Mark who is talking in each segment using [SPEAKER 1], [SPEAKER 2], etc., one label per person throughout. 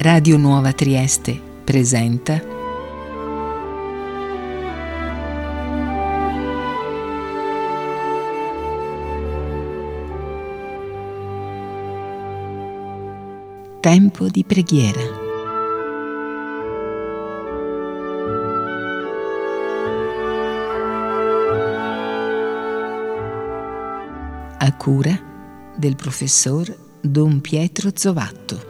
[SPEAKER 1] Radio Nuova Trieste presenta Tempo di preghiera. A cura del professor Don Pietro Zovatto.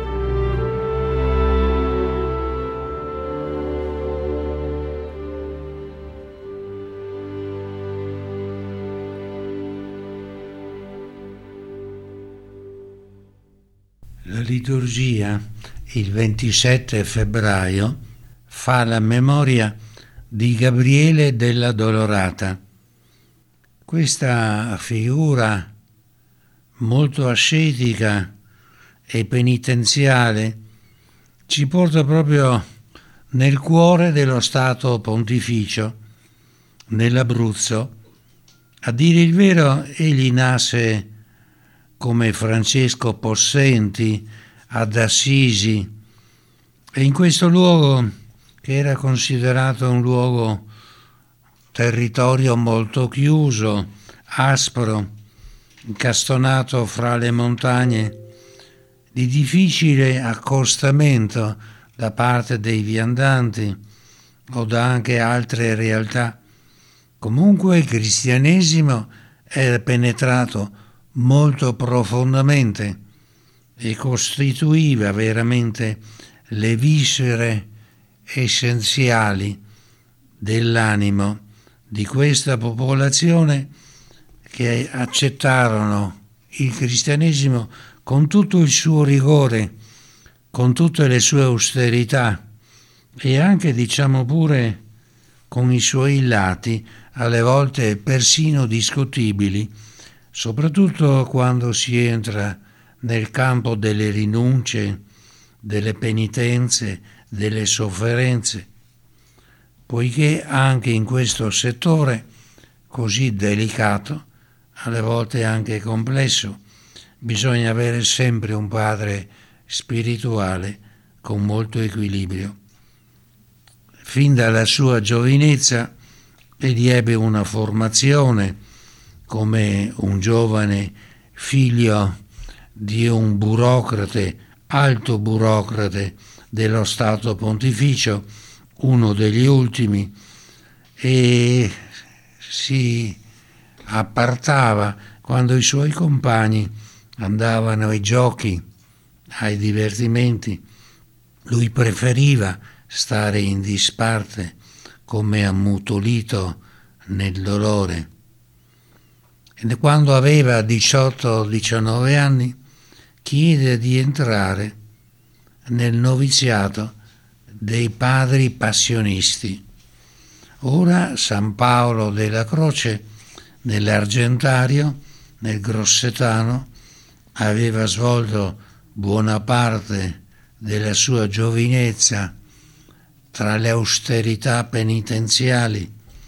[SPEAKER 2] La liturgia, il 27 febbraio, fa la memoria di Gabriele della Dolorata. Questa figura molto ascetica e penitenziale ci porta proprio nel cuore dello Stato Pontificio, nell'Abruzzo. A dire il vero, egli nasce come Francesco Possenti ad Assisi, e in questo luogo, che era considerato un luogo, territorio molto chiuso, aspro, incastonato fra le montagne, di difficile accostamento da parte dei viandanti o da anche altre realtà, comunque il cristianesimo era penetrato molto profondamente e costituiva veramente le viscere essenziali dell'animo di questa popolazione, che accettarono il cristianesimo con tutto il suo rigore, con tutte le sue austerità e anche, diciamo pure, con i suoi lati alle volte persino discutibili, soprattutto quando si entra nel campo delle rinunce, delle penitenze, delle sofferenze, poiché anche in questo settore così delicato, alle volte anche complesso, bisogna avere sempre un padre spirituale con molto equilibrio. Fin dalla sua giovinezza egli ebbe una formazione come un giovane figlio di un burocrate, alto burocrate dello Stato Pontificio, uno degli ultimi, e si appartava quando i suoi compagni andavano ai giochi, ai divertimenti. Lui preferiva stare in disparte, come ammutolito nel dolore. E quando aveva 18-19 anni chiede di entrare nel noviziato dei padri passionisti. Ora San Paolo della Croce, nell'Argentario, nel Grossetano, aveva svolto buona parte della sua giovinezza tra le austerità penitenziali,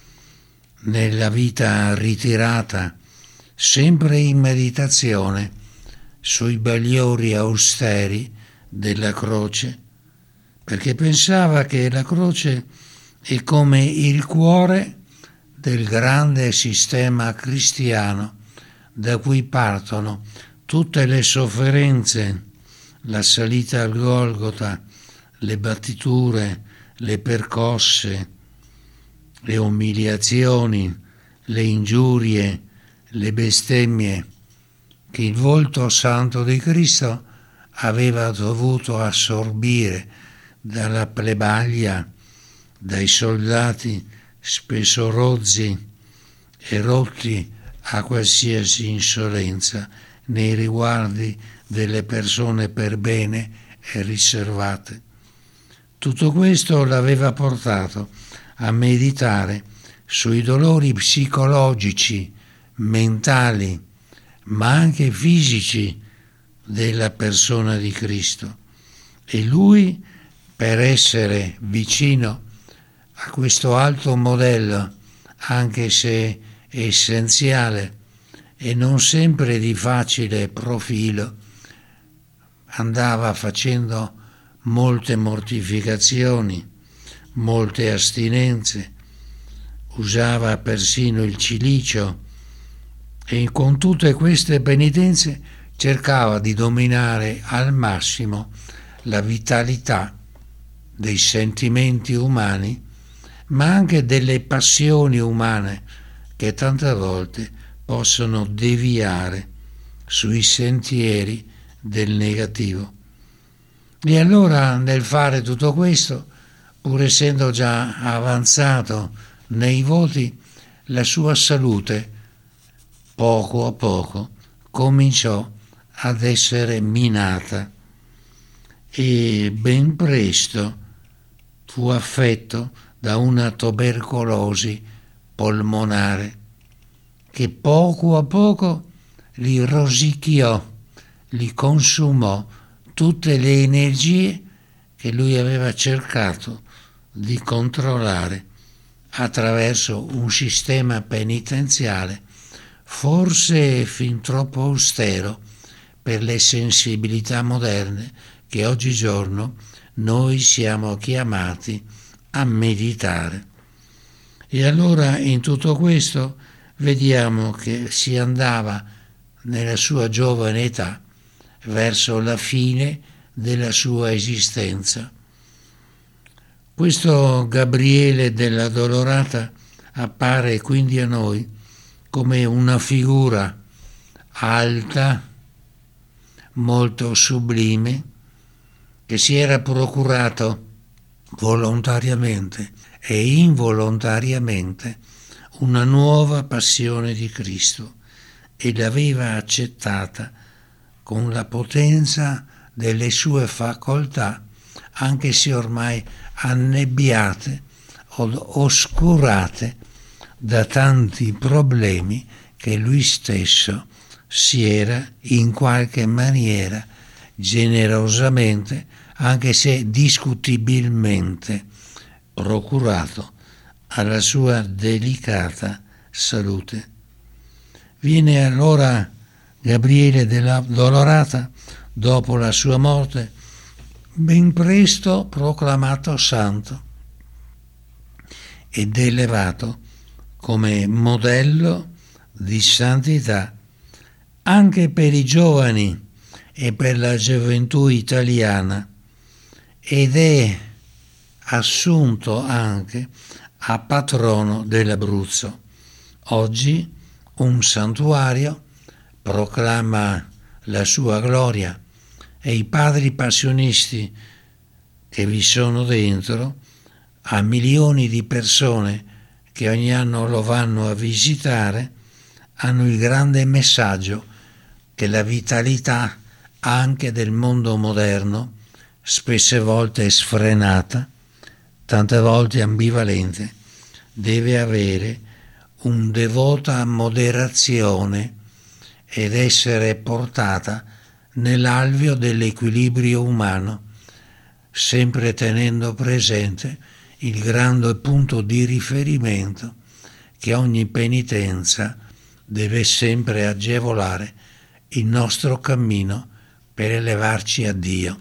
[SPEAKER 2] nella vita ritirata, sempre in meditazione sui bagliori austeri della croce, perché pensava che la croce è come il cuore del grande sistema cristiano da cui partono tutte le sofferenze, la salita al Golgota, le battiture, le percosse, le umiliazioni, le ingiurie, le bestemmie che il volto santo di Cristo aveva dovuto assorbire dalla plebaglia, dai soldati spesso rozzi e rotti a qualsiasi insolenza nei riguardi delle persone per bene e riservate. Tutto questo l'aveva portato a meditare sui dolori psicologici, mentali, ma anche fisici della persona di Cristo. E lui, per essere vicino a questo alto modello, anche se essenziale e non sempre di facile profilo, andava facendo molte mortificazioni, molte astinenze, usava persino il cilicio e con tutte queste penitenze cercava di dominare al massimo la vitalità dei sentimenti umani, ma anche delle passioni umane che tante volte possono deviare sui sentieri del negativo. E allora nel fare tutto questo, pur essendo già avanzato nei voti, la sua salute poco a poco cominciò ad essere minata e ben presto fu affetto da una tubercolosi polmonare che poco a poco gli rosicchiò, gli consumò tutte le energie che lui aveva cercato di controllare attraverso un sistema penitenziale forse fin troppo austero per le sensibilità moderne che oggigiorno noi siamo chiamati a meditare. E allora in tutto questo vediamo che si andava nella sua giovane età verso la fine della sua esistenza. Questo Gabriele della Dolorata appare quindi a noi come una figura alta, molto sublime, che si era procurato volontariamente e involontariamente una nuova passione di Cristo e l'aveva accettata con la potenza delle sue facoltà, anche se ormai annebbiate o oscurate da tanti problemi che lui stesso si era in qualche maniera generosamente, anche se discutibilmente, procurato alla sua delicata salute. Viene allora Gabriele della Dolorata, dopo la sua morte, ben presto proclamato santo ed elevato come modello di santità anche per i giovani e per la gioventù italiana, ed è assunto anche a patrono dell'Abruzzo. Oggi un santuario proclama la sua gloria e i padri passionisti che vi sono dentro, a milioni di persone che ogni anno lo vanno a visitare, hanno il grande messaggio che la vitalità anche del mondo moderno, spesse volte sfrenata, tante volte ambivalente, deve avere un devota moderazione ed essere portata nell'alveo dell'equilibrio umano, sempre tenendo presente il grande punto di riferimento che ogni penitenza deve sempre agevolare il nostro cammino per elevarci a Dio.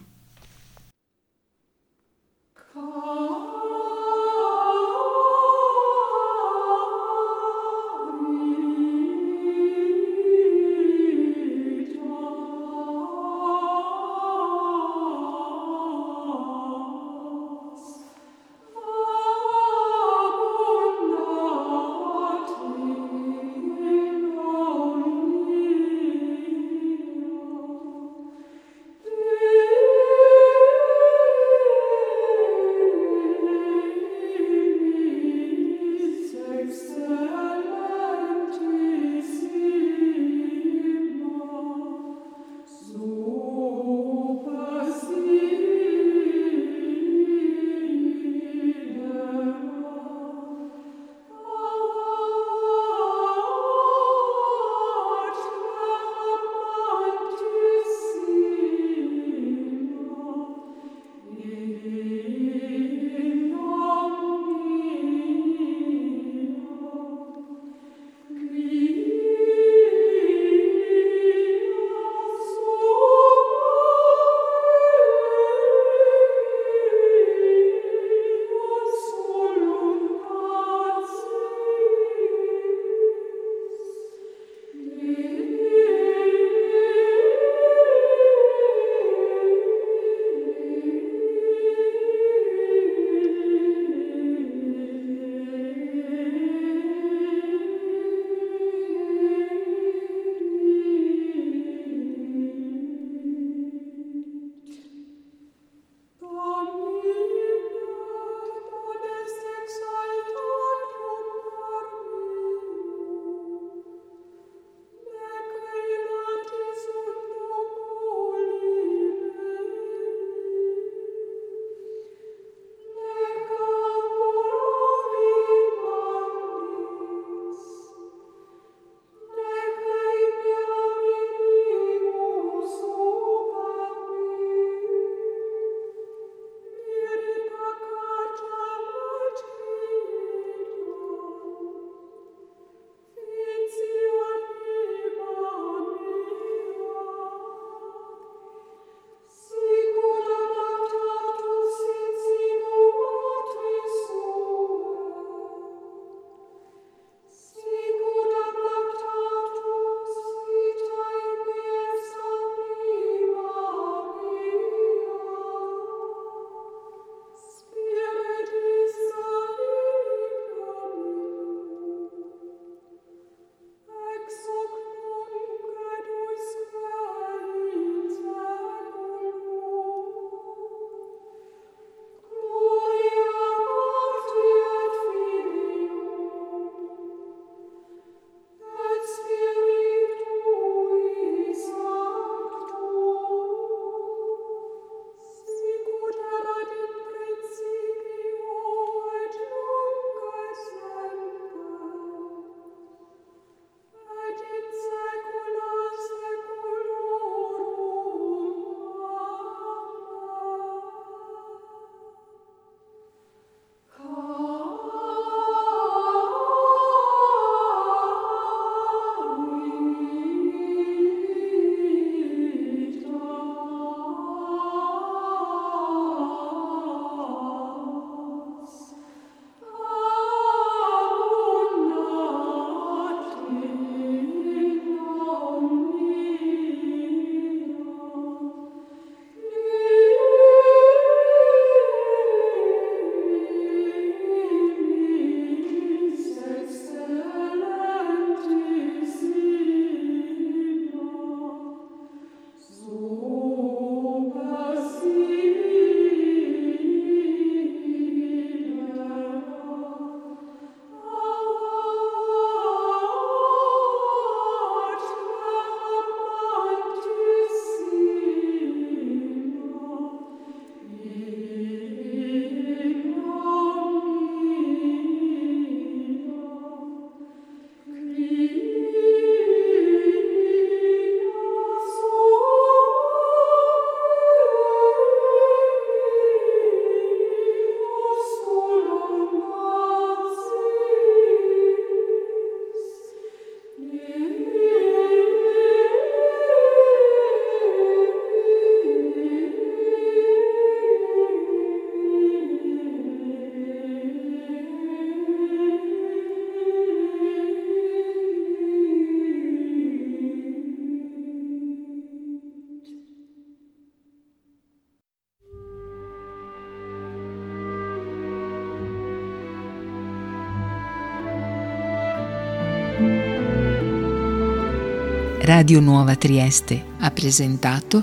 [SPEAKER 1] Radio Nuova Trieste ha presentato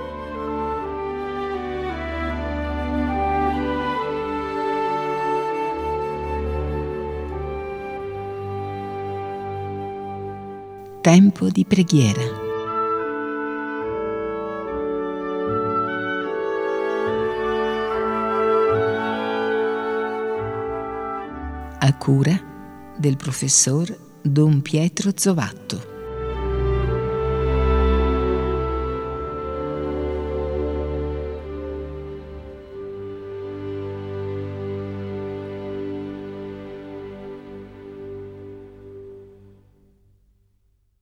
[SPEAKER 1] Tempo di preghiera. A cura del professor Don Pietro Zovatto.